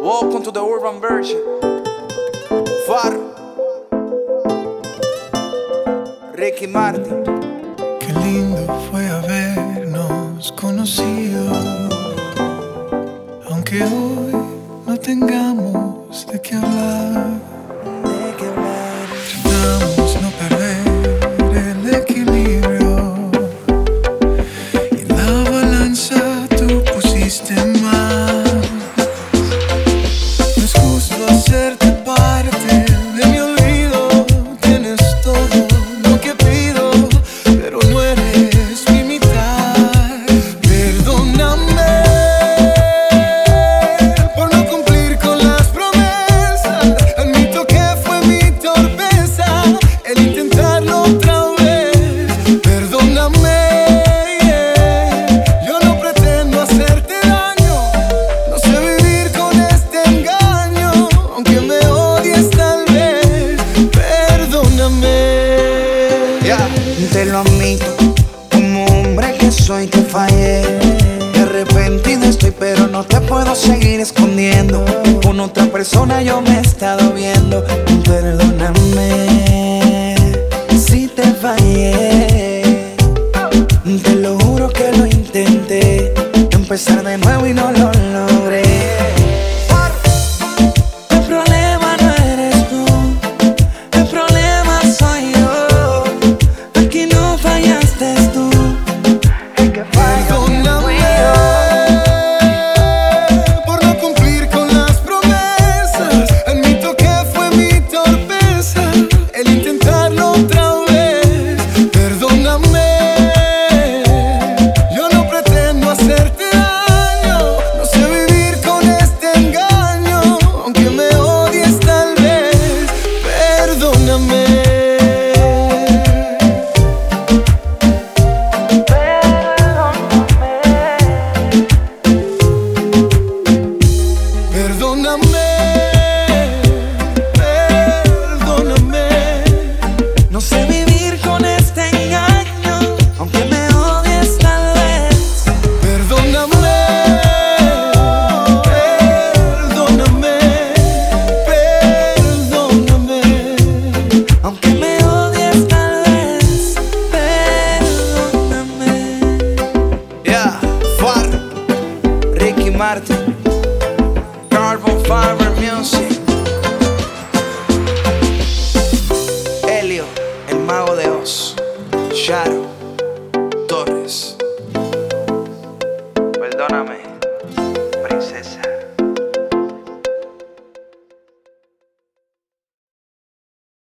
Welcome to the urban version. Far Ricky Martin. Qué lindo fue habernos conocido, aunque hoy no tengamos de qué hablar. Tratamos no perder el equilibrio y la balanza tú pusiste más. No es justo hacerte parte de mi olvido. Tienes todo lo que pido, pero no eres mi mitad. Perdóname por no cumplir con las promesas. Admito que fue mi torpeza el intentarlo otra vez. Perdóname, yo no pretendo hacerte daño. No sé vivir con este engaño, aunque me odies tal vez. Perdóname. Te lo admito, como hombre que soy te fallé. Arrepentido estoy, pero no te puedo seguir escondiendo. Con otra persona yo me he estado viendo. Perdóname si te fallé. Te lo juro que lo intenté, empezar de nuevo y no lo logré. El problema no eres tú, el problema soy yo. Aquí no fallaste tú, el que falló fui yo. Por no cumplir con las promesas, admito que fue mi torpeza el intentarlo otra vez. Perdóname, yo no pretendo hacerte daño. No sé vivir con este engaño, aunque me odies tal vez. Perdóname. Perdóname, perdóname. No sé vivir con este engaño, aunque me odies tal vez. Perdóname, perdóname, perdóname. Aunque me odies tal vez, perdóname. Far Ricky Martin, Carbon Fiber Music. Helio, el mago de Oz. Shadow Torres. Perdóname.